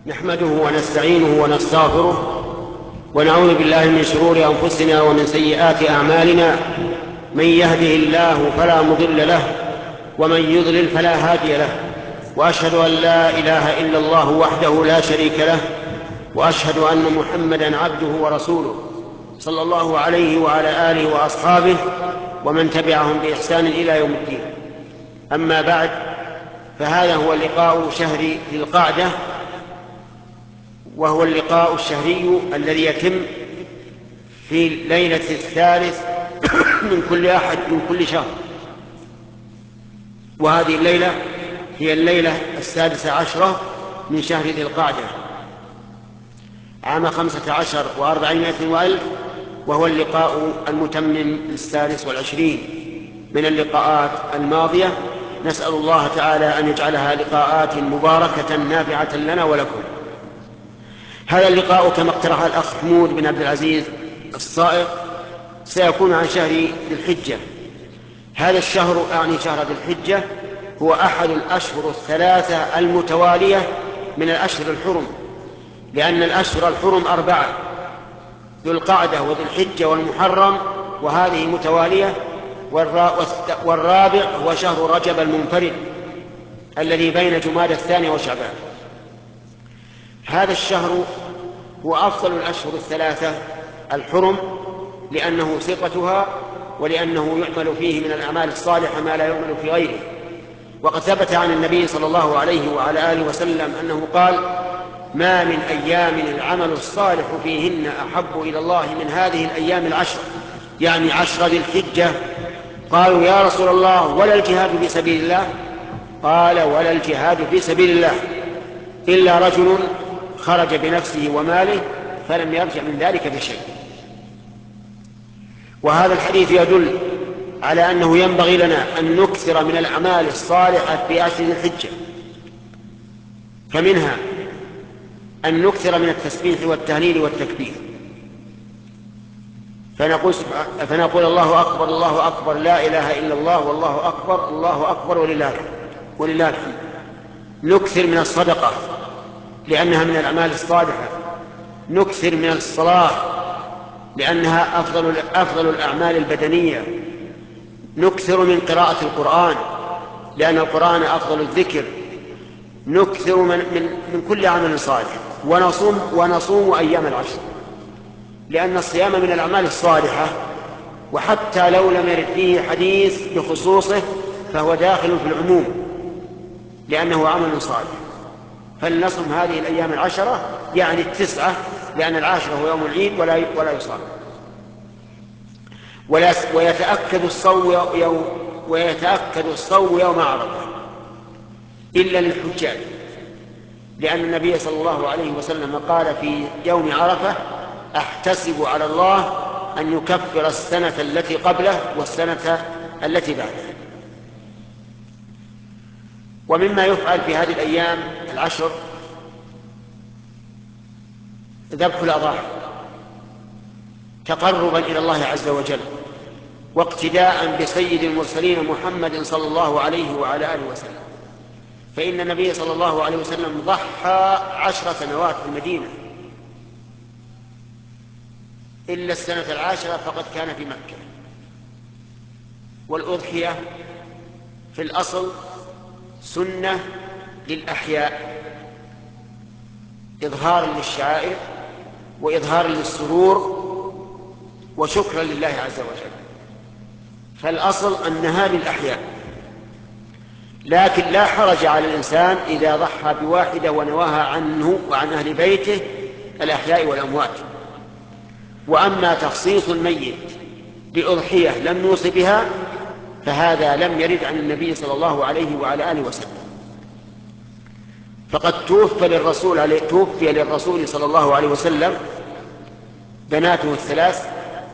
نحمده ونستعينه ونستغفره ونعوذ بالله من شرور أنفسنا ومن سيئات أعمالنا. من يهده الله فلا مضل له ومن يضلل فلا هادي له، وأشهد أن لا إله إلا الله وحده لا شريك له، وأشهد أن محمدًا عبده ورسوله صلى الله عليه وعلى آله وأصحابه ومن تبعهم بإحسان إلى يوم الدين. أما بعد، فهذا هو لقاء شهر ذي القعدة، وهو اللقاء الشهري الذي يتم في ليلة 3 من كل شهر، وهذه الليلة هي الليلة 16 من شهر ذي القعدة عام 15 و400 وألف، وهو اللقاء المتمم 26 من اللقاءات الماضية. نسأل الله تعالى أن يجعلها لقاءات مباركة نافعة لنا ولكم. هذا اللقاء كما اقترح الأخ حمود بن عبد العزيز الصائغ سيكون عن شهر ذي الحجة. هذا الشهر، أعني شهر ذي الحجة، هو أحد الأشهر 3 المتوالية من الأشهر الحرم، لأن الأشهر الحرم 4: ذو القعدة وذو الحجة والمحرم، وهذه متوالية. والرابع هو شهر رجب المنفرد الذي بين جمادى الثانية وشعبان. هذا الشهر هو أفضل الأشهر 3 الحرم، لأنه ثقتها، ولأنه يعمل فيه من الأعمال الصالحة ما لا يعمل في غيره. وقد ثبت عن النبي صلى الله عليه وعلى آله وسلم أنه قال: ما من أيام العمل الصالح فيهن أحب إلى الله من هذه الأيام العشر، يعني 10 ذي الحجة. قالوا: يا رسول الله، ولا الجهاد في سبيل الله؟ قال: ولا الجهاد في سبيل الله إلا رجل خرج بنفسه وماله فلم يرجع من ذلك بشيء. وهذا الحديث يدل على أنه ينبغي لنا أن نكثر من الأعمال الصالحة في أشهر الحجة، فمنها أن نكثر من التسبيح والتهليل والتكبير، فنقول: الله أكبر الله أكبر، لا إله إلا الله، والله أكبر الله أكبر ولله الحمد. نكثر من الصدقة لأنها من الأعمال الصالحة. نكثر من الصلاة لأنها أفضل الأعمال البدنية. نكثر من قراءة القرآن لأن القرآن أفضل الذكر. نكثر من كل عمل صالح. ونصوم أيام العشر، لأن الصيام من الأعمال الصالحة، وحتى لو لم يرد فيه حديث بخصوصه فهو داخل في العموم لأنه عمل صالح. فلنصم هذه الأيام 10، يعني 9، لأن 10 هو يوم العيد ولا يصام. ويتأكد الصوم يوم عرفة إلا للحجاج، لأن النبي صلى الله عليه وسلم قال في يوم عرفة: أحتسب على الله أن يكفر السنة التي قبله والسنة التي بعده. ومما يفعل في هذه الأيام 10 ذبح الأضاحي تقربا إلى الله عز وجل، واقتداء بسيد المرسلين محمد صلى الله عليه وعلى آله وسلم. فإن النبي صلى الله عليه وسلم ضحى 10 سنوات في المدينة، إلا السنة 10 فقد كان في مكة. والأضحية في الأصل سنة للأحياء، إظهارا للشعائر وإظهارا للسرور وشكرا لله عز وجل. فالأصل أنها للأحياء، لكن لا حرج على الإنسان إذا ضحى بواحدة ونواها عنه وعن أهل بيته الأحياء والأموات. وأما تخصيص الميت بأضحية لم نوصي بها فهذا لم يرد عن النبي صلى الله عليه وعلى آله وسلم. فقد توفي للرسول صلى الله عليه وسلم بناته 3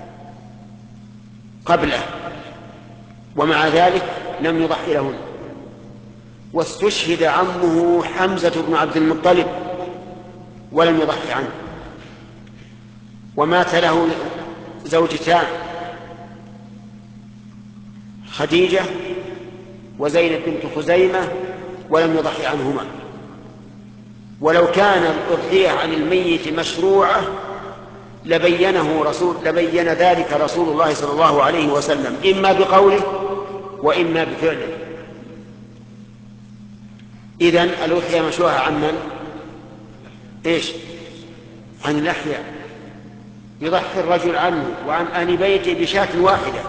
قبله، ومع ذلك لم يضحي لهن. واستشهد عمه حمزة بن عبد المطلب ولم يضحي عنه. ومات له زوجتان، خديجة وزينب بنت خزيمة، ولم يضحي عنهما. ولو كان الأضحية عن الميت مشروعة لبين ذلك رسول الله صلى الله عليه وسلم، إما بقوله وإما بفعله. إذن الأضحية مشروعة عن من؟ عن الأحياء، يضحي الرجل عنه وعن أهل بيته بشاة واحدة.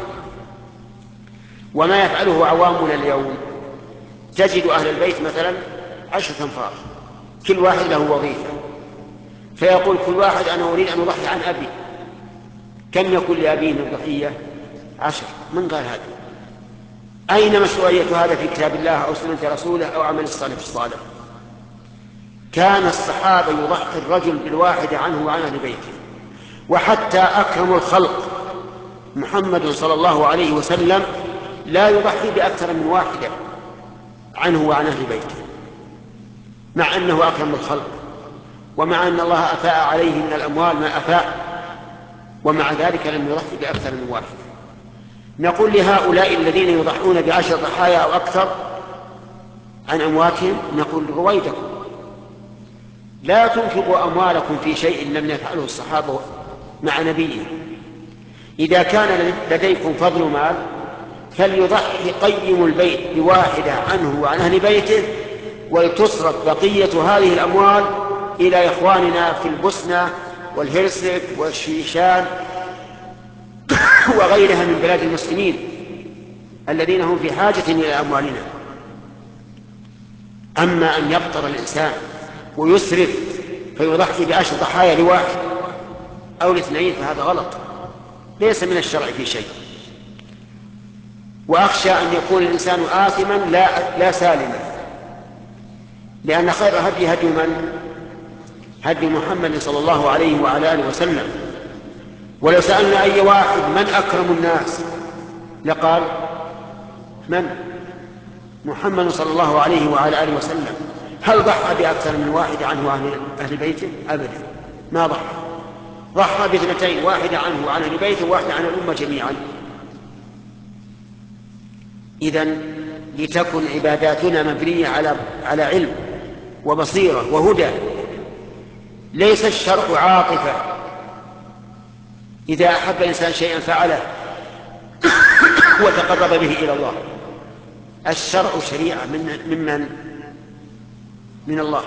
وما يفعله عوامنا اليوم، تجد أهل البيت مثلا 10 أنفار، كل واحد له وظيفة، فيقول كل واحد أنا أريد أن أضحي عن أبي. كم يكون لأبيه من ضحية؟ 10. من قال هذا؟ أين مشروعية هذا في كتاب الله أو سنة رسوله أو عمل السلف الصالح؟ كان الصحابة يضحي الرجل بالواحد عنه وعن أهل بيته. وحتى أكرم الخلق محمد صلى الله عليه وسلم لا يضحي بأكثر من واحدة عنه وعن أهل بيته، مع أنه أكرم الخلق، ومع أن الله أفاء عليه من الأموال ما أفاء، ومع ذلك لم يضحي بأكثر من واحد. نقول لهؤلاء الذين يضحون ب10 ضحايا أو أكثر عن أمواتهم، نقول رويدكم، لا تنفقوا أموالكم في شيء لم يفعله الصحابة مع نبيهم. إذا كان لديكم فضل مال فليضحي قيم البيت بواحدة عنه وعن أهل بيته، ولتصرف بقية هذه الأموال إلى إخواننا في البوسنة والهرسك والشيشان وغيرها من بلاد المسلمين الذين هم في حاجة إلى أموالنا. أما أن يبطر الإنسان ويسرف فيضحي ب10 ضحايا لواحد أو ل2 فهذا غلط، ليس من الشرع في شيء. وأخشى أن يكون الإنسان آثما لا سالما، لأن خير هدي من؟ هدي محمد صلى الله عليه وعلى آله وسلم. ولو سألنا أي واحد من أكرم الناس لقال من؟ محمد صلى الله عليه وعلى آله وسلم. هل ضحى بأكثر من واحد عنه أهل بيته؟ أبدا، ما ضحى ب2، واحدة عنه وعن أهل بيته وواحدة عن الأمة جميعا. إذن لتكن عباداتنا مبنية على علم وبصيرة وهدى، ليس الشرع عاطفة، إذا أحب الإنسان شيئا فعله وتقرب به إلى الله. الشرع شريعة من الله.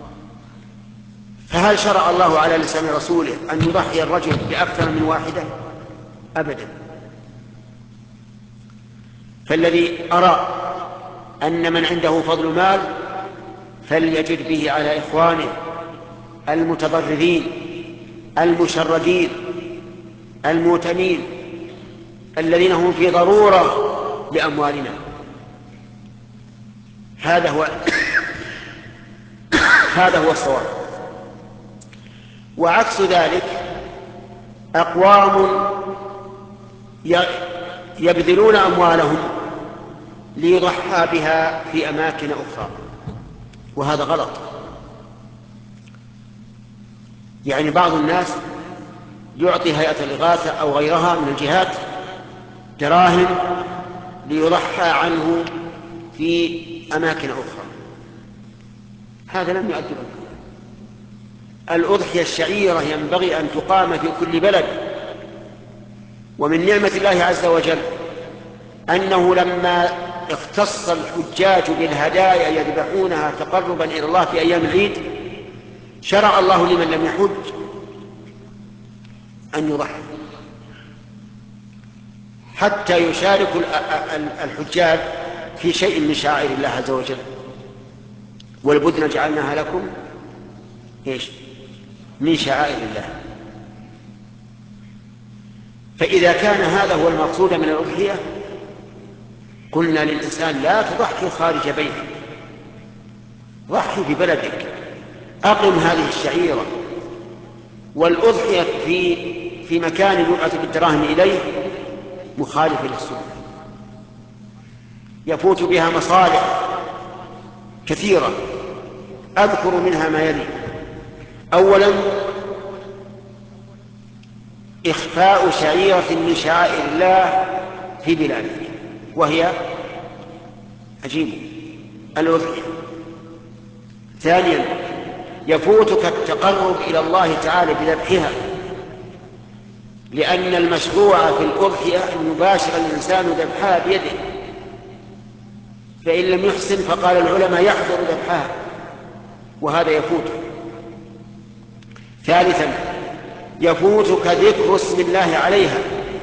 فهل شرع الله على لسان رسوله أن يضحي الرجل بأكثر من واحدة؟ أبدا. فالذي أرى أن من عنده فضل مال فليجد به على إخوانه المتضررين المشردين الموتمين الذين هم في ضرورة لأموالنا. هذا هو الصواب. وعكس ذلك أقوام يبذلون أموالهم ليضحى بها في أماكن أخرى، وهذا غلط. يعني بعض الناس يعطي هيئة الإغاثة أو غيرها من الجهات دراهم ليضحى عنه في أماكن أخرى، هذا لم يؤدي بالله. الأضحية الشعيرة ينبغي أن تقام في كل بلد. ومن نعمة الله عز وجل أنه لما اختص الحجاج بالهدايا يذبحونها تقربا إلى الله في أيام العيد، شرع الله لمن لم يحج أن يضحي حتى يشارك الحجاج في شيء من شعائر الله عز وجل. والبدن جعلناها لكم من شعائر الله. فإذا كان هذا هو المقصود من الأضحية قلنا للإنسان لا تضحي خارج بيتك، ضحي ببلدك، أقم هذه الشعيرة. والأضحية في مكان يبعث بالدراهم إليه مخالف للسنة، يفوت بها مصالح كثيرة، أذكر منها ما يلي. أولا إخفاء شعيرة من شعائر الله في بلاده، وهي عجيب الأضحية. ثانيا يفوتك التقرب إلى الله تعالى بذبحها، لأن المشروع في الأضحية أن يباشر الإنسان ذبحها بيده، فإن لم يحسن فقال العلماء يحضر ذبحها، وهذا يفوتك. ثالثا يفوتك ذكر اسم الله عليها،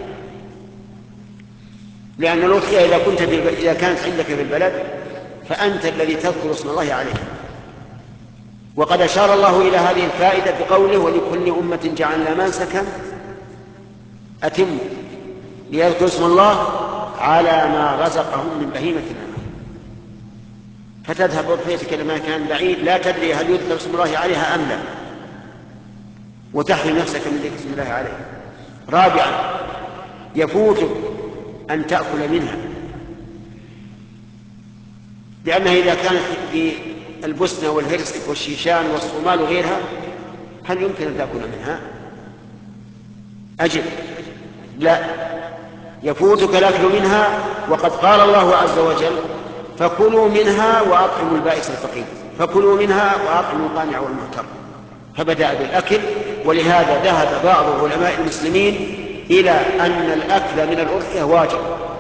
لأن الأضحية إذا كانت عندك في البلد فأنت الذي تذكر اسم الله عليها. وقد أشار الله إلى هذه الفائدة بقوله: ولكل أمة جعلنا منسكا أتموا ليذكروا اسم الله على ما رزقهم من بهيمة الأنعام. فتذهب أضحيتك لما كان بعيد لا تدري هل يذكر اسم الله عليها أم لا، وتحرم نفسك من ذكر اسم الله عليها. رابعا يفوتك أن تأكل منها، لأنها إذا كانت في البسنة والهرسك والشيشان والصومال وغيرها هل يمكن أن تأكل منها؟ أجل لا، يفوتك الأكل منها، وقد قال الله عز وجل: فكلوا منها وأطعموا البائس الفقير، فكلوا منها وأطعموا القانع والمعتر، فبدأ بالأكل. ولهذا ذهب بعض علماء المسلمين إلى أن الأكل من الأضحية واجب،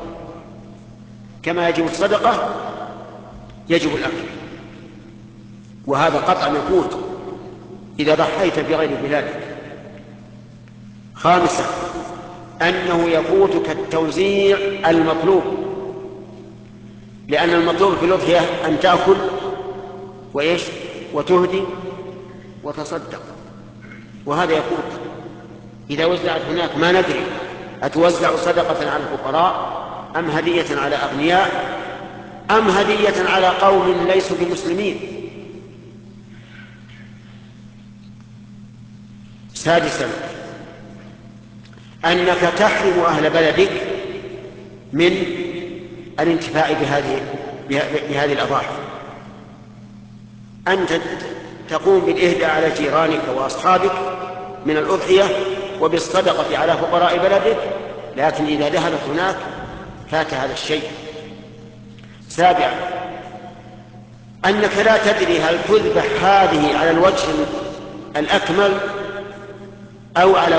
كما يجب الصدقة يجب الأكل، وهذا قطعا يفوت إذا ضحيت في غير بلادك. خامسا أنه يفوتك التوزيع المطلوب، لأن المطلوب في الأضحية أن تأكل وتهدي وتصدق، وهذا يفوت إذا وزعت هناك. ما ندري أتوزع صدقة على الفقراء أم هدية على أغنياء أم هدية على قوم ليسوا بمسلمين. سادسا أنك تحرم أهل بلدك من الانتفاع بهذه الأضاحي. أنت تقوم بالإهداء على جيرانك وأصحابك من الأضحية وبالصدقة على فقراء بلدك، لكن إذا ذهبت هناك فات هذا الشيء. سابعا أنك لا تدري هل تذبح هذه على الوجه الأكمل أو على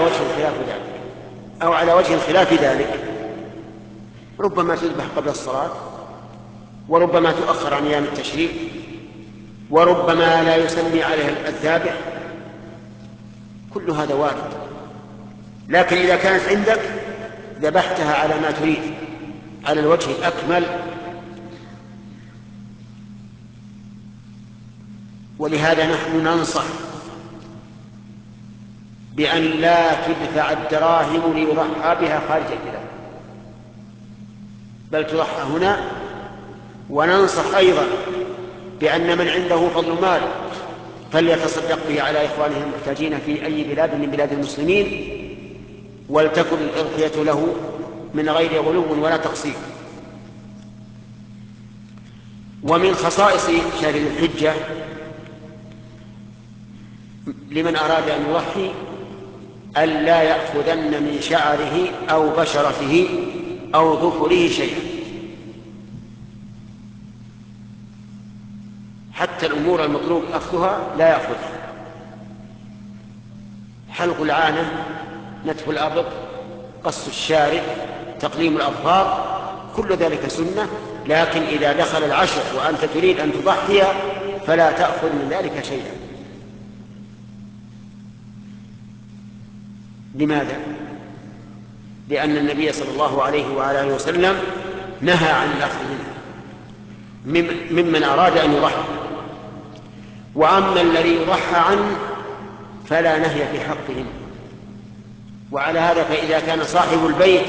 وجه خلاف ذلك، ربما تذبح قبل الصلاة، وربما تؤخر عن أيام التشريق، وربما لا يسمي عليها الذابح، كل هذا وارد. لكن إذا كانت عندك ذبحتها على ما تريد على الوجه الأكمل. ولهذا نحن ننصح بأن لا تدفع الدراهم ليضحى بها خارج البلاد، بل تضحى هنا. وننصح أيضا بأن من عنده فضل مال فليتصدق به على إخوانه المحتاجين في أي بلاد من بلاد المسلمين، ولتكن الأضحية له من غير غلو ولا تقصير. ومن خصائص شهر ذي الحجة لمن أراد أن يضحي ألا يأخذن من شعره أو بشرته أو ظفره شيئا، حتى الأمور المطلوب أخذها لا يأخذها. حلق العانة، نتف الأبط، قص الشارب، تقليم الأظفار، كل ذلك سنة. لكن إذا دخل العشر وأنت تريد أن تضحي فلا تأخذ من ذلك شيئا. لماذا؟ لأن النبي صلى الله عليه وآله وسلم نهى عن الأخذ منه ممن أراد أن يضحي. وأما الذي يضحى عنه فلا نهي في حقهم. وعلى هذا فإذا كان صاحب البيت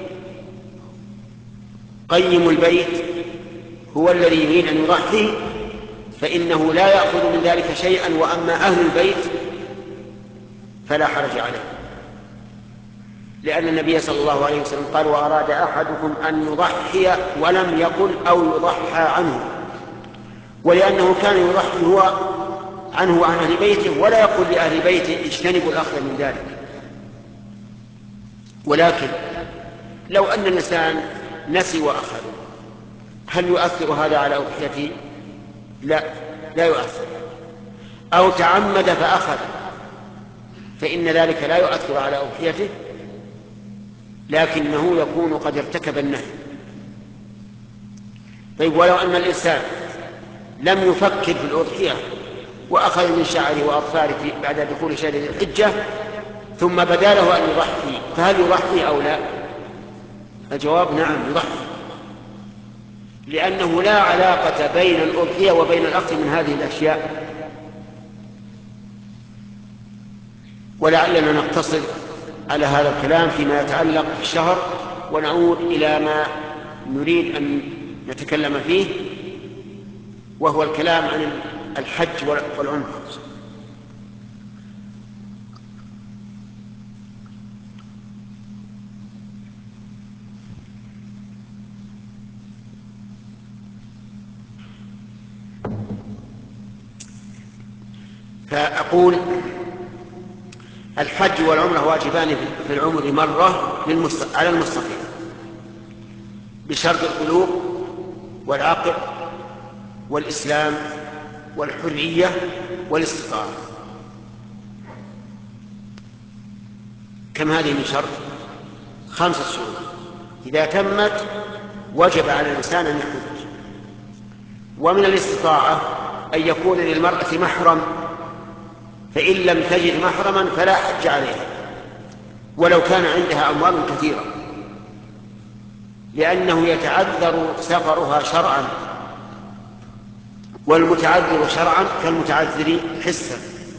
قيم البيت هو الذي يريد أن يضحي فإنه لا يأخذ من ذلك شيئا. وأما أهل البيت فلا حرج عليه، لأن النبي صلى الله عليه وسلم قال: وأراد أحدكم أن يضحي ولم يقل أو يضحى عنه، ولأنه كان يضحي هو عنه وعن أهل بيته ولا يقول لأهل بيته اجتنبوا الأخذ من ذلك. ولكن لو أن الإنسان نسي وأخذ هل يؤثر هذا على أضحيته؟ لا يؤثر. أو تعمد فأخذ فإن ذلك لا يؤثر على أضحيته، لكنه يكون قد ارتكب النهي. طيب ولو أن الإنسان لم يفكر في الأضحية وأخذ من شعره وأظفاره بعد دخول شهر ذي الحجة ثم بدا له أن يضحي، فهل يضحي أو لا؟ الجواب نعم يضحي، لأنه لا علاقة بين الأضحية وبين الأخذ من هذه الأشياء. ولعلنا نقتصر على هذا الكلام فيما يتعلق بالشهر، ونعود إلى ما نريد أن نتكلم فيه، وهو الكلام عن الحج والعمرة. فأقول الحج والعمرة واجبان في العمر مرة على المستطيع بشرط البلوغ والعقل والإسلام والحرية والاستطاعة. كم هذه من شرط؟ 5 شروط، إذا تمت وجب على الإنسان أن يحج. ومن الاستطاعة أن يكون للمرأة محرم، فإن لم تجد محرما فلا حج عليها ولو كان عندها أموال كثيرة، لأنه يتعذر سفرها شرعا، والمتعذر شرعا كالمتعذر حسا.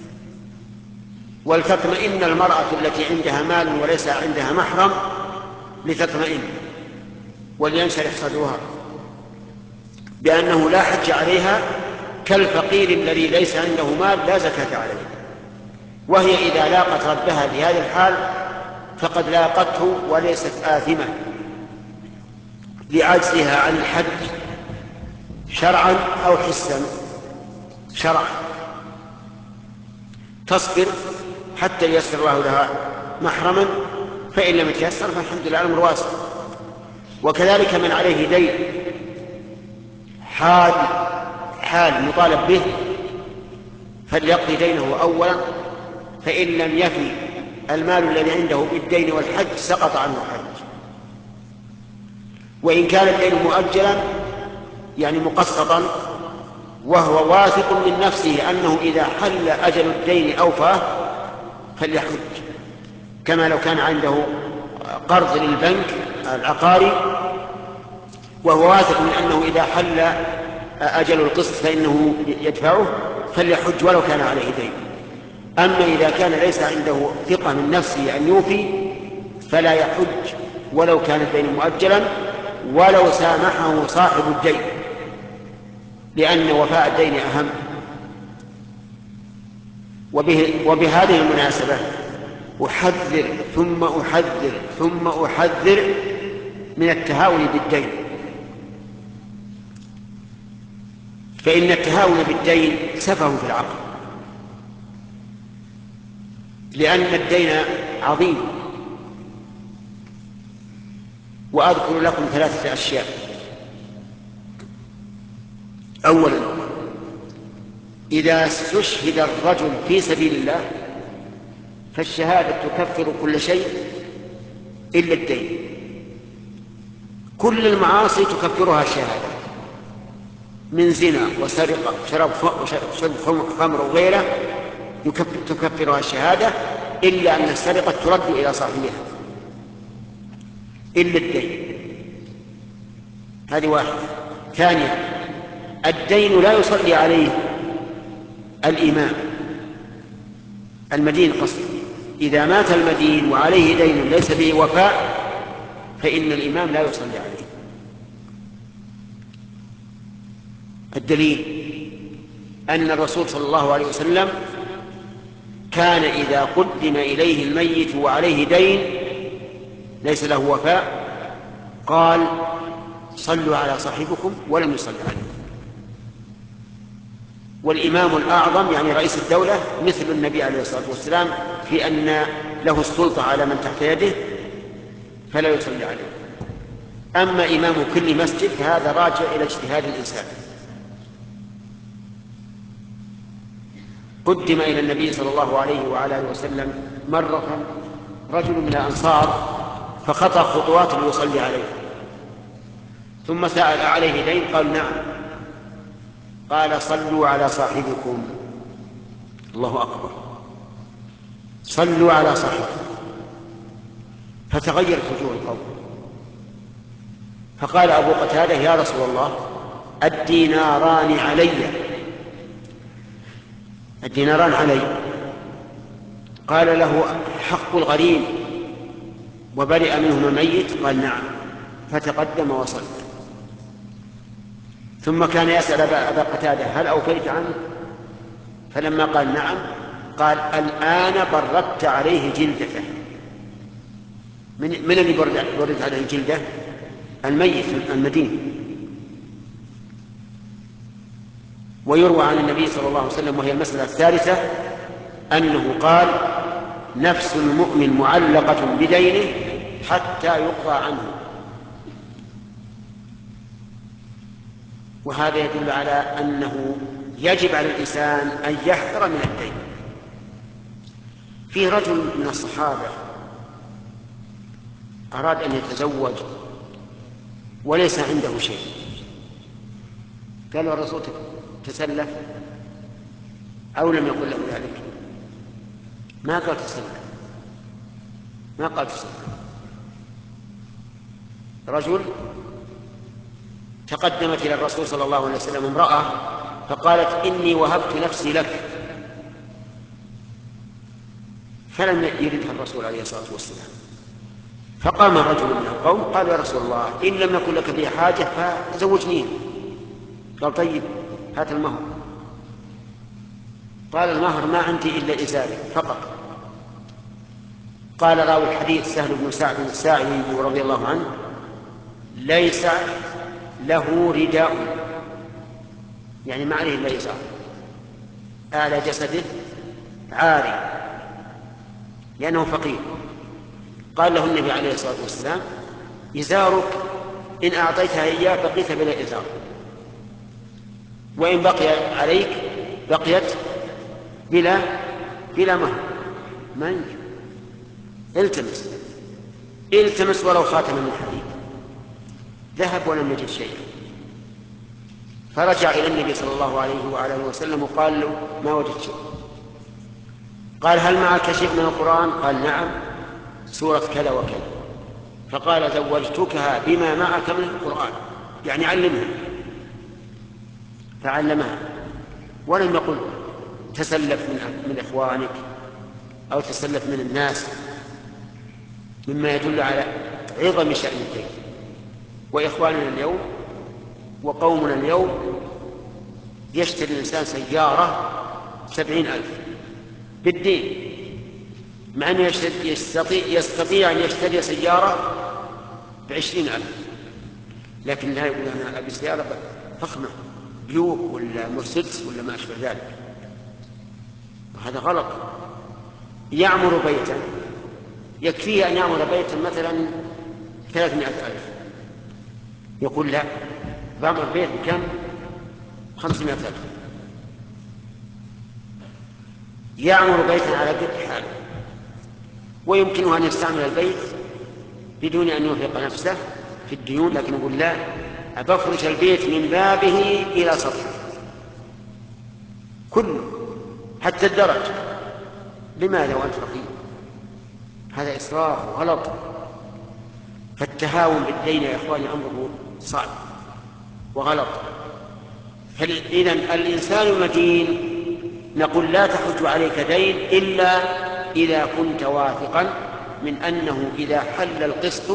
ولتطمئن المرأة التي عندها مال وليس عندها محرم لتطمئن ولينشرح صدرها بأنه لا حج عليها، كالفقير الذي ليس عنده مال لا زكاة عليه. وهي إذا لاقت ربها بهذا الحال فقد لاقته وليست آثمة لعجزها عن الحج شرعا أو حسا. شرعا تصبر حتى ييسر الله لها محرما، فإن لم يتيسر فالحمد لله الأمر واسع. وكذلك من عليه دين حال مطالب به فليقضي دينه أولا، فإن لم يفي المال الذي عنده بالدين والحج سقط عنه الحج. وإن كان الدين مؤجلا يعني مقسطا وهو واثق من نفسه أنه إذا حل أجل الدين أوفاه فليحج، كما لو كان عنده قرض للبنك العقاري وهو واثق من أنه إذا حل أجل القسط فإنه يدفعه فليحج ولو كان عليه دين. أما إذا كان ليس عنده ثقة من نفسه أن يوفي فلا يحج ولو كان الدين مؤجلا ولو سامحه صاحب الدين، لأن وفاء الدين أهم. وبهذه المناسبة أحذر ثم أحذر ثم أحذر من التهاون بالدين، فإن التهاون بالدين سفه في العقل، لأن الدين عظيم. وأذكر لكم 3 أشياء. أولا، إذا استشهد الرجل في سبيل الله فالشهادة تكفر كل شيء إلا الدين. كل المعاصي تكفرها الشهادة من زنا وسرقة شرب خمر وغيره تكفرها الشهادة، إلا أن السرقة ترد إلى صاحبها إلا الدين. هذه واحدة. ثانيا، الدين لا يصلي عليه الإمام المدين قصد. إذا مات المدين وعليه دين ليس به وفاء فإن الإمام لا يصلي عليه. الدليل أن الرسول صلى الله عليه وسلم كان إذا قدم إليه الميت وعليه دين ليس له وفاء قال صلوا على صاحبكم ولم يصل عليه. والإمام الأعظم يعني رئيس الدولة مثل النبي عليه الصلاة والسلام في أن له السلطة على من تحت يده فلا يصلي عليه. أما إمام كل مسجد فهذا راجع إلى اجتهاد الإنسان. قدم إلى النبي صلى الله عليه وعلى آله وسلم مرة رجل من الأنصار فخطى خطوات ليصلي عليه، ثم سأل عليه دين؟ قال نعم. قال صلوا على صاحبكم. الله أكبر، صلوا على صاحبكم. فتغيرت وجوه القوم، فقال أبو قتادة يا رسول الله الديناران علي، الديناران علي. قال له حق الغريم وبرئ منهما الميت؟ قال نعم. فتقدم وصلى. ثم كان يسأل أبا قتادة هل أوفيت عنه؟ فلما قال نعم قال الآن بردت عليه جلدته. من اللي بردت عليه جلده؟ الميت المدين. ويروى عن النبي صلى الله عليه وسلم، وهي المسألة الثالثة، أنه قال نفس المؤمن معلقة بدينه حتى يقضى عنه. وهذا يدل على أنه يجب على الإنسان أن يحذر من الدين. في رجل من الصحابة أراد أن يتزوج وليس عنده شيء، قال له الرسول تسلف أو لم يقل له ذلك؟ ما قال تسلف، ما قال تسلف. رجل تقدمت إلى الرسول صلى الله عليه وسلم امرأة فقالت إني وهبت نفسي لك، فلم يردها الرسول عليه الصلاة والسلام. فقام رجل من القوم قال يا رسول الله إن لم نكن لك به حاجة فزوجني. قال طيب هات المهر. قال المهر ما عندي إلا إزاري فقط. قال راوي الحديث سهل بن سعد الساعدي رضي الله عنه ليس له رداء، يعني ما عليه إلا إزار، أعلى جسده عاري لأنه فقير. قال له النبي عليه الصلاة والسلام إزارك إن أعطيتها إياه بقيت بلا إزار، وإن بقي عليك بقيت بلا مهر. ما يمكن. التمس ولو خاتما من حديد. ذهب ولم يجد شيئا، فرجع إلى النبي صلى الله عليه وعلى آله وسلم وقال له ما وجدت شيء. قال هل معك شيء من القرآن؟ قال نعم سورة كذا وكذا. فقال زوجتكها بما معك من القرآن، يعني علمها. فعلمها ولم يقل تسلف من إخوانك أو تسلف من الناس، مما يدل على عظم شأن الدين. وإخواننا اليوم وقومنا اليوم يشتري الإنسان سيارة 70,000 بالدين، مع أنه يستطيع أن يشتري سيارة ب20,000، لكن لا يقول أنا أبي سيارة فخمة بيوك ولا مرسيدس ولا ما أشبه ذلك. وهذا غلط. يعمر بيتا يكفيه أن يعمر بيتا مثلا 300,000، يقول لا بعمر بيت بكم؟ 500,000. يعمر بيتا على قد حاله، ويمكنه أن يستعمل البيت بدون أن يرهق نفسه في الديون، لكن يقول لا أبفرش البيت من بابه إلى سطحه كله حتى الدرج. لماذا وأنت فقير؟ هذا إسراف وغلط. فالتهاون بالدين يا إخواني أمره صعب وغلط. إذن الإنسان المدين نقول لا تحج عليك دين إلا إذا كنت واثقا من أنه إذا حل القسط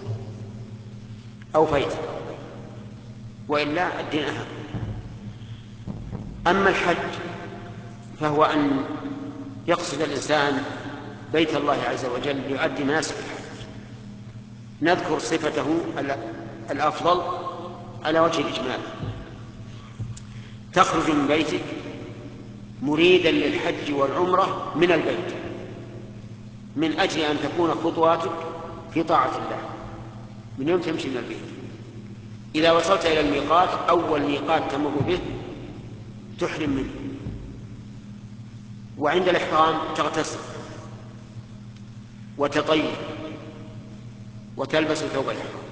أوفيت، وإلا الدين أهم. أما الحج فهو أن يقصد الإنسان بيت الله عز وجل ليؤدي مناسك الحج. نذكر صفته الأفضل على وجه الإجمال. تخرج من بيتك مريدا للحج والعمرة من البيت من أجل أن تكون خطواتك في طاعة الله من يوم تمشي من البيت. إذا وصلت إلى الميقات أول ميقات تمر به تحرم منه، وعند الإحرام تغتسل وتطيب وتلبس ثوب الإحرام.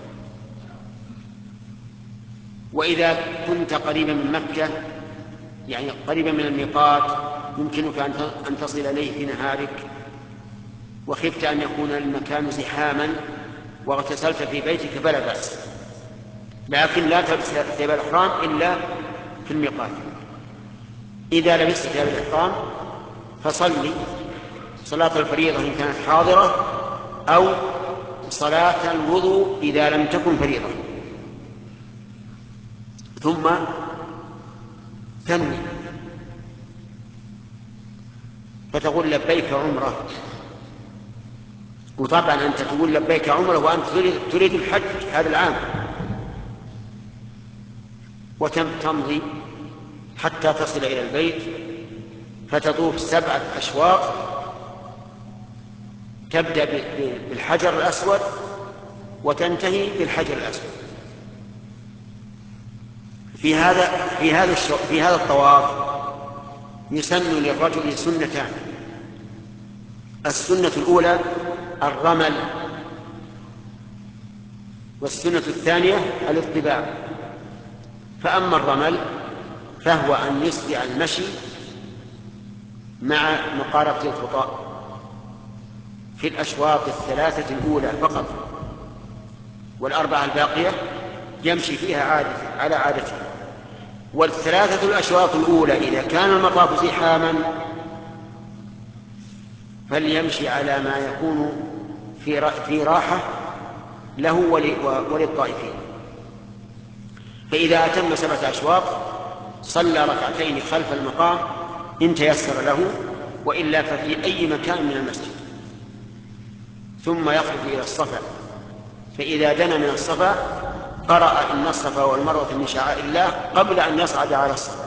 وإذا كنت قريبا من مكة يعني قريبا من الميقات يمكنك أن تصل إليه في نهارك وخفت أن يكون المكان زحاما واغتسلت في بيتك فلا بأس، لكن لا تلبس ثياب الإحرام إلا في الميقات. إذا لبست ثياب الإحرام فصلي صلاة الفريضة إن كانت حاضرة أو صلاة الوضوء إذا لم تكن فريضة، ثم تنوي فتقول لبيك عمرة. وطبعا أنت تقول لبيك عمرة وأنت تريد الحج هذا العام، وتمضي حتى تصل إلى البيت فتطوف 7 أشواط، تبدأ بالحجر الأسود وتنتهي بالحجر الأسود. في هذا الطواف يسن للرجل سنتان: السنة الأولى الرمل، والسنة الثانية الاطباع. فأما الرمل فهو أن يسرع المشي مع مقاربة الخطى في الأشواط 3 الأولى فقط، وال4 الباقية يمشي فيها على عادته. وال3 الأشواط الأولى إذا كان المطاف زحاما فليمشي على ما يكون في راحة له وللطائفين. فإذا أتم 7 أشواط صلى ركعتين خلف المقام إن تيسر له، وإلا ففي أي مكان من المسجد، ثم يخرج إلى الصفا. فإذا دنا من الصفا قرأ إن الصفا والمروة من شعائر الله قبل أن يصعد على الصفا،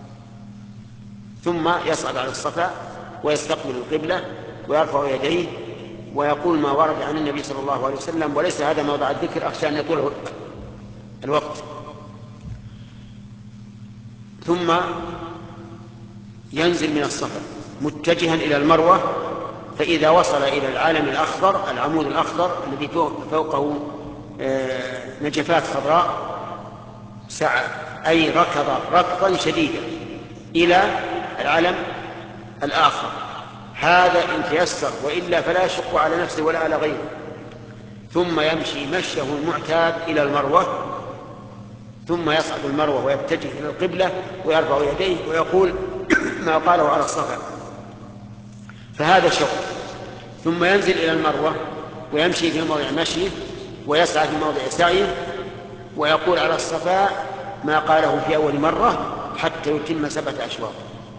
ثم يصعد على الصفا ويستقبل القبلة ويرفع يديه ويقول ما ورد عن النبي صلى الله عليه وسلم، وليس هذا موضع الذكر أخشى أن يطول الوقت. ثم ينزل من الصفا متجها إلى المروة، فإذا وصل إلى العالم الأخضر، العمود الأخضر الذي فوقه نجفات خضراء، سعى أي ركض ركضا شديدا إلى العالم الآخر. هذا إن تيسر، وإلا فلا يشق على نفسه ولا على غيره. ثم يمشي مشيه المعتاد إلى المروة، ثم يصعد المروة ويتجه إلى القبلة ويرفع يديه ويقول ما قاله على الصفا، فهذا شوط. ثم ينزل إلى المروة ويمشي في موضع مشيه ويسعى في موضع سعيه ويقول على الصفا ما قاله في أول مرة حتى يتم 7 أشواط.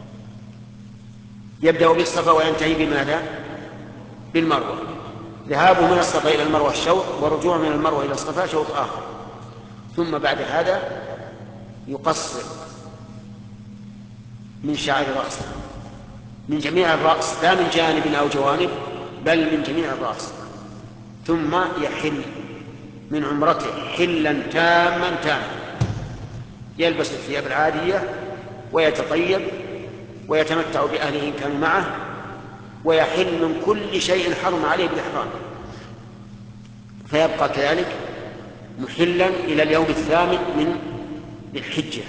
يبدأ بالصفا وينتهي بماذا؟ بالمروة. ذهابه من الصفا إلى المروة شوط، ورجوعه من المروة إلى الصفا شوط آخر. ثم بعد هذا يقصر من شعر رأسه، من جميع الرأس، لا من جانب أو جوانب، بل من جميع الرأس. ثم يحل من عمرته حلا تاما تاما، يلبس الثياب العادية ويتطيب ويتمتع بأهله إن كانوا معه، ويحل من كل شيء حرم عليه بالإحرام، فيبقى كذلك محلا إلى اليوم 8 من الحجة.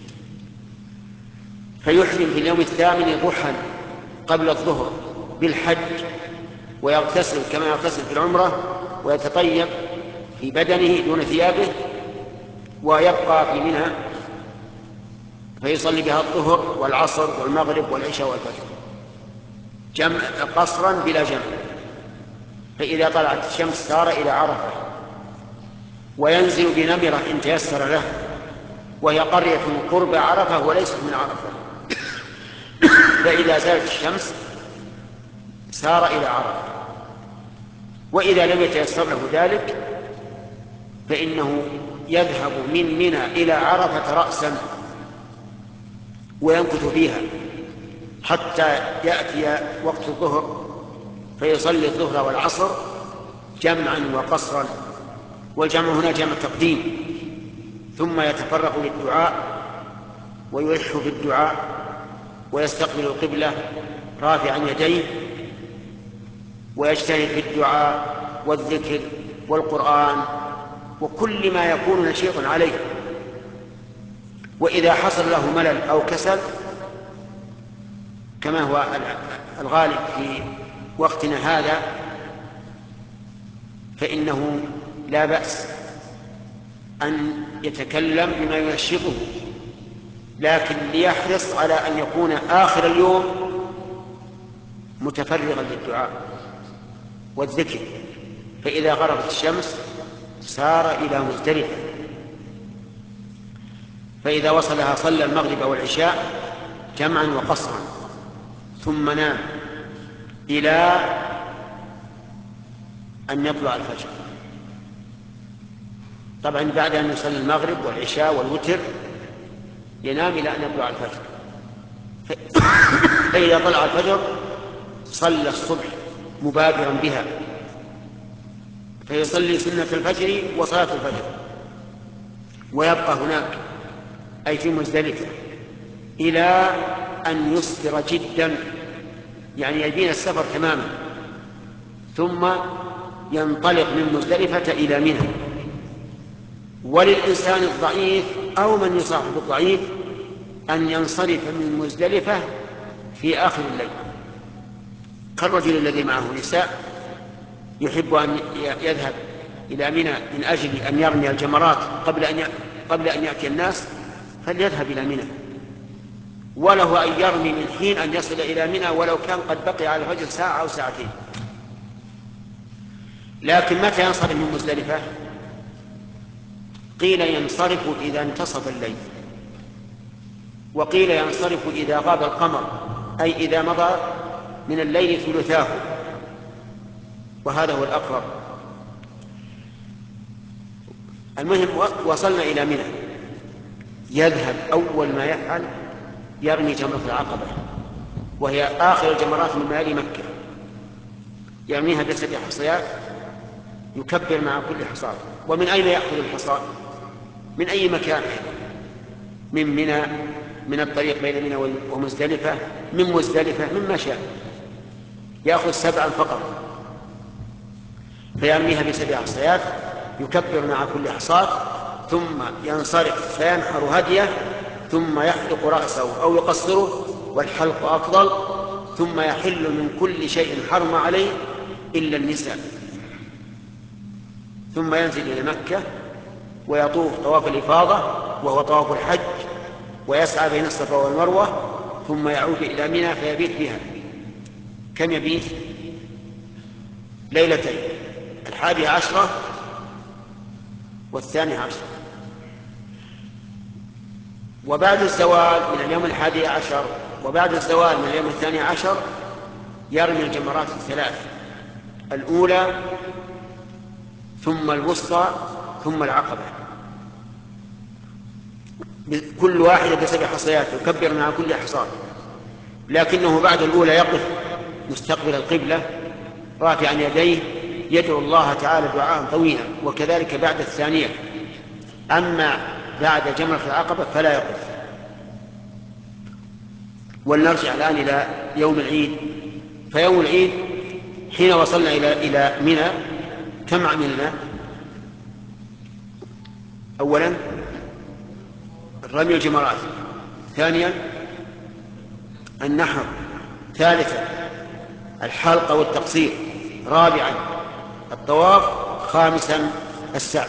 فيحرم في اليوم 8 ضحى قبل الظهر بالحج، ويغتسل كما يغتسل في العمرة، ويتطيب في بدنه دون ثيابه، ويبقى في منى فيصلي بها الظهر والعصر والمغرب والعشاء والفجر جمع قصرا بلا جمع. فإذا طلعت الشمس سار إلى عرفة وينزل بنمرة إن تيسر له، وهي قرية قرب عرفة وليست من عرفة. فإذا زالت الشمس سار إلى عرفة، وإذا لم يتيسر له ذلك فإنه يذهب من منى إلى عرفة رأسا ويمكث فيها حتى يأتي وقت الظهر، فيصلي الظهر والعصر جمعا وقصرا، والجمع هنا جمع تقديم. ثم يتفرغ للدعاء ويلح في الدعاء ويستقبل القبلة رافعا يديه ويجتهد في الدعاء والذكر والقرآن وكل ما يكون نشيط عليه. وإذا حصل له ملل أو كسل كما هو الغالب في وقتنا هذا فإنه لا بأس أن يتكلم بما ينشطه، لكن ليحرص على أن يكون آخر اليوم متفرغا للدعاء والذكر، فإذا غربت الشمس سار إلى مزدلفة، فإذا وصلها صلى المغرب والعشاء جمعا وقصرا ثم نام إلى أن يطلع الفجر. طبعا بعد أن يصلي المغرب والعشاء والوتر ينام إلى أن يطلع الفجر، فإذا طلع الفجر صلى الصبح مبادرا بها، فيصلي سنة الفجر وصلاة الفجر ويبقى هناك أي في مزدلفة إلى أن يسفر جدا، يعني يبين السفر تماما، ثم ينطلق من مزدلفة إلى منى. وللإنسان الضعيف أو من يصاحب الضعيف أن ينصرف من مزدلفة في آخر الليل، كالرجل الذي معه نساء يحب أن يذهب إلى منى من أجل أن يرمي الجمرات قبل أن يأتي الناس، فليذهب إلى منى، وله أن يرمي من حين أن يصل إلى منى ولو كان قد بقي على الفجر ساعة أو ساعتين. لكن متى ينصرف من مزدلفة؟ قيل ينصرف إذا انتصف الليل، وقيل ينصرف إذا غاب القمر، أي إذا مضى من الليل ثلثاه، وهذا هو الأقرب. المهم وصلنا إلى منى، يذهب أول ما يفعل يرمي جمرة العقبة، وهي آخر الجمرات من ليالي مكة، يرميها ب7 حصيات، يكبر مع كل حصاة. ومن أين يأخذ الحصاة؟ من أي مكان، من منى، من الطريق بين منى ومزدلفة، من مزدلفة، مما شاء، يأخذ 7 فقط، فيرميها ب7 حصيات، يكبر مع كل حصاة، ثم ينصرف فينحر هديه، ثم يحلق رأسه أو يقصره، والحلق أفضل، ثم يحل من كل شيء حرم عليه إلا النساء، ثم ينزل إلى مكة ويطوف طواف الإفاضة وهو طواف الحج، ويسعى بين الصفا والمروة، ثم يعود إلى منى فيبيت بها. كم يبيت؟ ليلتين، 11 و12. وبعد الزوال من اليوم 11 وبعد الزوال من اليوم 12 يرمي الجمرات 3، الأولى ثم الوسطى ثم العقبة، كل واحدة ب7 حصيات، يكبر مع كل حصاة، لكنه بعد الأولى يقف مستقبل القبلة رافعا يديه يدعو الله تعالى دعاء طويلا، وكذلك بعد الثانية. أما بعد جمرة العقبة فلا يقف. ولنرجع الآن إلى يوم العيد. فيوم العيد حين وصلنا إلى منى كم عملنا؟ أولا رمي الجمرات، ثانيا النحر، ثالثا الحلق والتقصير، رابعا الطواف، خامسا السعي.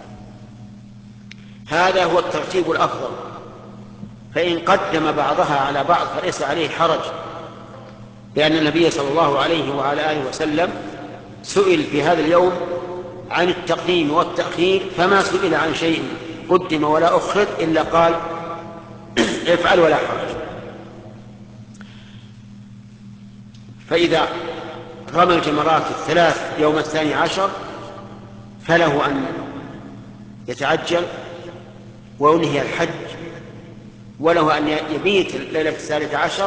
هذا هو الترتيب الأفضل، فإن قدم بعضها على بعض فليس عليه حرج، لأن النبي صلى الله عليه وعلى آله وسلم سئل في هذا اليوم عن التقديم والتأخير، فما سئل عن شيء قدم ولا أخر إلا قال افعل ولا حرج. فإذا رمى الجمرات 3 يوم 12 فله أن يتعجل وينهي الحج، وله أن يبيت ليلة 13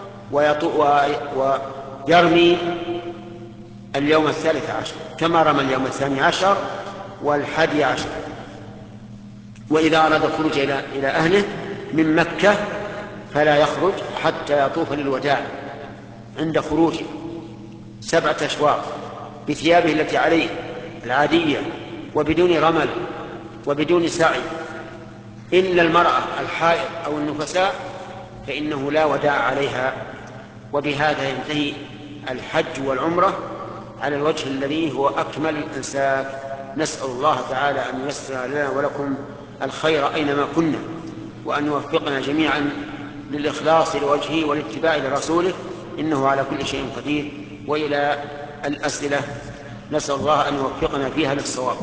ويرمي اليوم 13 كما رمى اليوم 12 و11. وإذا أراد الخروج إلى أهله من مكة فلا يخرج حتى يطوف للوداع، عند خروجه 7 أشواط بثيابه التي عليه العادية وبدون رمل وبدون سعي، إلا المرأة الحائض أو النفساء فإنه لا وداع عليها. وبهذا ينتهي الحج والعمرة على الوجه الذي هو أكمل الإنساك. نسأل الله تعالى أن ييسر لنا ولكم الخير أينما كنا، وأن يوفقنا جميعا للإخلاص لوجهه والاتباع لرسوله، إنه على كل شيء قدير. وإلى الأسئلة، نسأل الله أن يوفقنا فيها للصواب.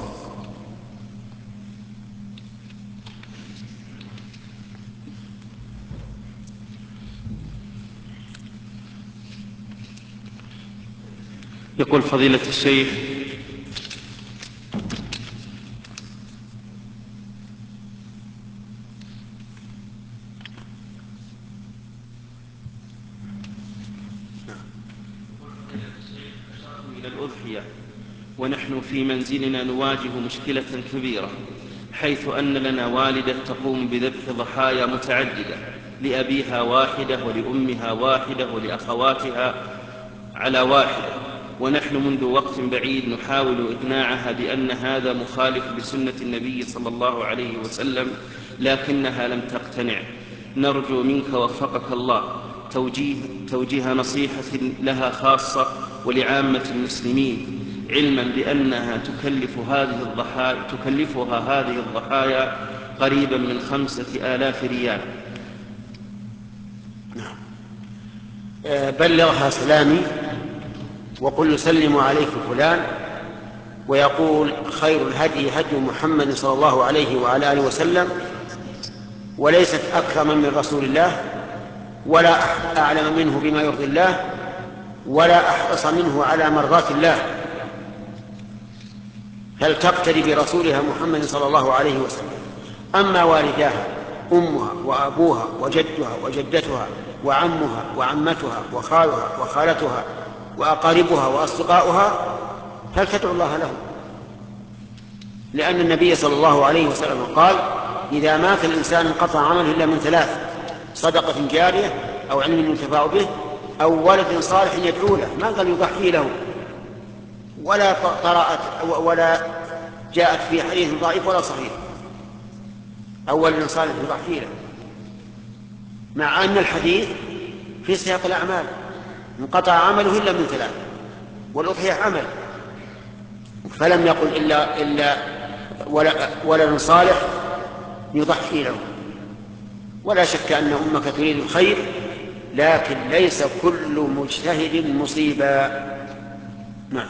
يقول فضيلة الشيخ: إلى الأضحية ونحن في منزلنا نواجه مشكلة كبيرة، حيث أن لنا والدة تقوم بذبح ضحايا متعددة، لأبيها واحدة ولأمها واحدة ولأخواتها على واحدة، ونحن منذ وقت بعيد نحاول إقناعها بأن هذا مخالف لسنة النبي صلى الله عليه وسلم، لكنها لم تقتنع. نرجو منك وفقك الله توجيه نصيحة لها خاصة ولعامة المسلمين، علما بأنها تكلفها هذه الضحايا قريبا من 5000 ريال. بلغها سلامي وقل يسلم عليك فلان، ويقول: خير الهدي هدي محمد صلى الله عليه وعلى آله وسلم، وليست أكرم من رسول الله، ولا أعلم منه بما يرضي الله، ولا أحرص منه على مرضات الله، فلتقتدي برسولها محمد صلى الله عليه وسلم. أما والداها أمها وأبوها وجدها وجدتها وعمها وعمتها وخالها وخالتها وأقاربها وأصدقاؤها فلتدعو الله لهم، لأن النبي صلى الله عليه وسلم قال: إذا مات الإنسان انقطع عمله إلا من 3: صدقة جارية، أو علم ينتفع به، أو ولد صالح يدعو له. ما قال يضحي له، ولا جاءت في حديث ضعيف ولا صحيح أو ولد صالح يضحي له، مع أن الحديث في سياق الأعمال: انقطع عمله إلا من 3، والأضحية عمل. فلم يقل إلا ولد صالح يضحي له. ولا شك أن أمك تريد الخير، لكن ليس كل مجتهد مصيبا. نعم.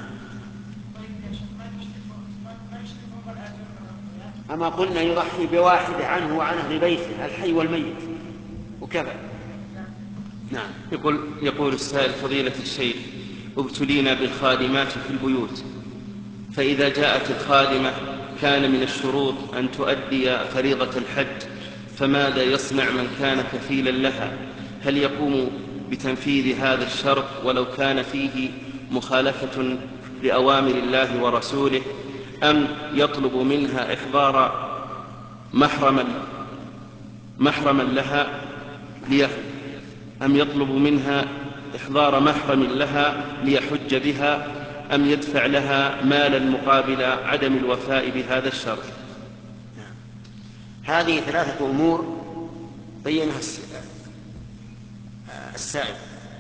أما قلنا يضحي بواحد عنه وعن أهل بيته الحي والميت وكذا. نعم. يقول السائل: فضيلة الشيخ، ابتلينا بالخادمات في البيوت، فإذا جاءت الخادمة كان من الشروط أن تؤدي فريضة الحج، فماذا يصنع من كان كفيلا لها؟ هل يقوم بتنفيذ هذا الشرط ولو كان فيه مخالفة لأوامر الله ورسوله، أم يطلب منها إحضار محرما لها ليحج بها، أم يدفع لها مالا مقابل عدم الوفاء بهذا الشرط؟ هذه 3 أمور بينها السائل،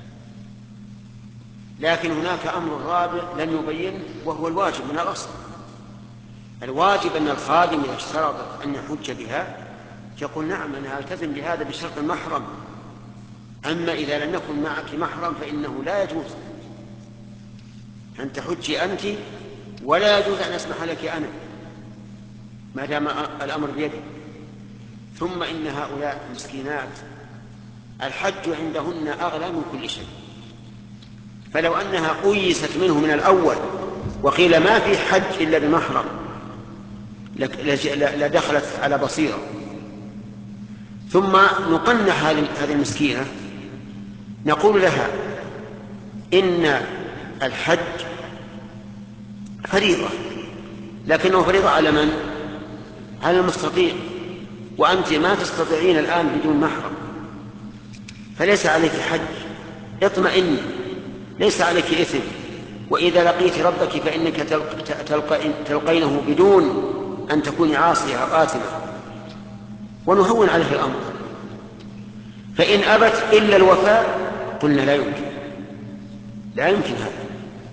لكن هناك أمر رابع لم يبين، وهو الواجب من الأصل. الواجب أن الخادم إذا اشترطت أن يحج بها يقول: نعم أنا ألتزم بهذا بشرط المحرم. أما إذا لم يكن معك محرم فإنه لا يجوز أن تحجي أنت، ولا يجوز أن أسمح لك أنا ما دام الأمر بيدي. ثم إن هؤلاء المسكينات الحج عندهن أغلى من كل شيء، فلو أنها أيست منه من الأول وقيل ما في حج إلا بمحرم لدخلت على بصيرة. ثم نقنع هذه المسكينة، نقول لها: إن الحج فريضة، لكنه فريضة على من؟ على المستطيع، وأنت ما تستطيعين الآن بدون محرم، فليس عليك حج. اطمئني ليس عليك إثم. وإذا لقيت ربك فإنك تلقينه بدون أن تكوني عاصية أو آثمة، ونهون عليه الأمر. فإن أبت إلا الوفاء قلنا لا يمكن هذا،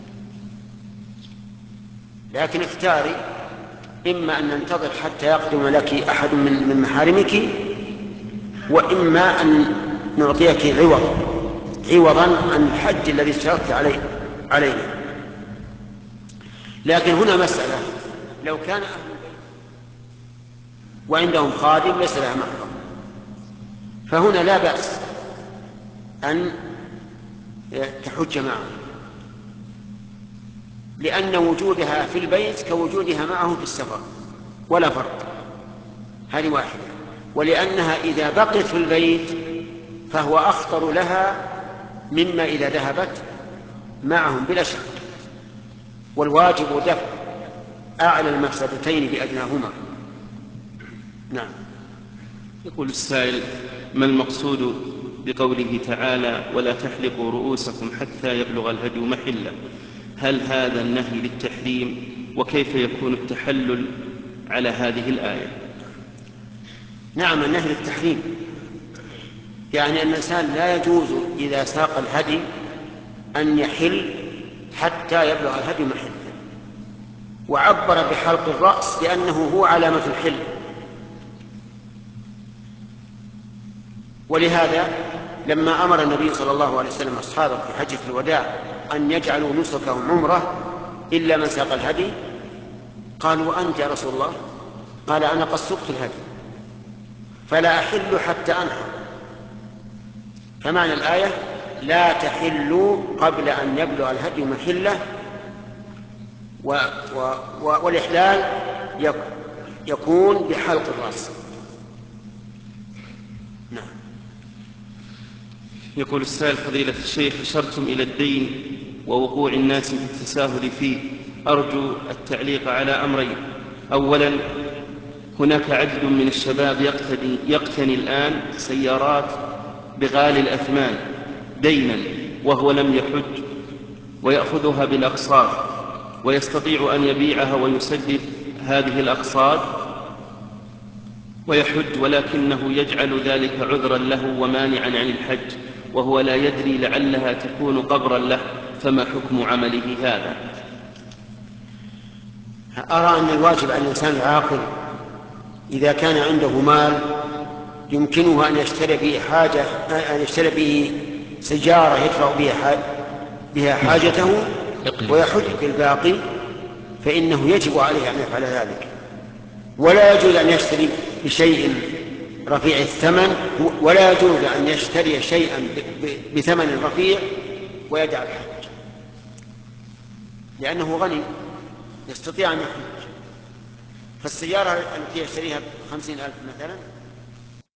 لكن اختاري، إما أن ننتظر حتى يقدم لك أحد من محارمك، وإما أن نعطيك عوضا عن الحج الذي اشتركت عليه. لكن هنا مسألة، لو كان أهل البيت وعندهم خادم ليس لها محرم، فهنا لا بأس أن تحج معه، لأن وجودها في البيت كوجودها معه في السفر ولا فرق، هذه واحدة. ولأنها إذا بقيت في البيت فهو أخطر لها مما إذا ذهبت معهم بلا شك، والواجب دفع أعلى المفسدتين بأدناهما. نعم. يقول السائل: ما المقصود بقوله تعالى ولا تحلقوا رؤوسكم حتى يبلغ الهدي محله؟ هل هذا النهي للتحريم؟ وكيف يكون التحلل على هذه الآية؟ نعم، النهي للتحريم، يعني الإنسان لا يجوز إذا ساق الهدي أن يحل حتى يبلغ الهدي محله. وعبر بحلق الرأس لأنه هو علامة الحل. ولهذا لما أمر النبي صلى الله عليه وسلم أصحابه في حجة الوداع أن يجعلوا نسكهم عمرة إلا من ساق الهدي، قالوا: وأنت يا رسول الله؟ قال: أنا قد سقت الهدي فلا أحل حتى أنحر. فمعنى الآية: لا تحلوا قبل أن يبلغ الهدي محله، والإحلال يكون بحلق الرأس. نعم. يقول السائل: فضيلة الشيخ، أشرتم إلى الدين ووقوع الناس في التساهل فيه، أرجو التعليق على أمرين. أولا، هناك عدد من الشباب يقتني الآن سيارات بغالي الأثمان دينا وهو لم يحج، ويأخذها بالأقساط، ويستطيع أن يبيعها ويسدد هذه الأقساط ويحج، ولكنه يجعل ذلك عذرا له ومانعا عن الحج، وهو لا يدري لعلها تكون قبرا له، فما حكم عمله هذا؟ أرى أن الواجب على الإنسان العاقل إذا كان عنده مال يمكنه أن يشتري به سيارة يدفع بها حاجته ويحج بالباقي، فإنه يجب عليه أن يفعل ذلك. ولا يجوز أن يشتري بشيء رفيع الثمن، ولا يجوز أن يشتري شيئا بثمن رفيع ويدع الحج، لأنه غني يستطيع أن يحج. فالسيارة التي يشتريها ب50,000 مثلا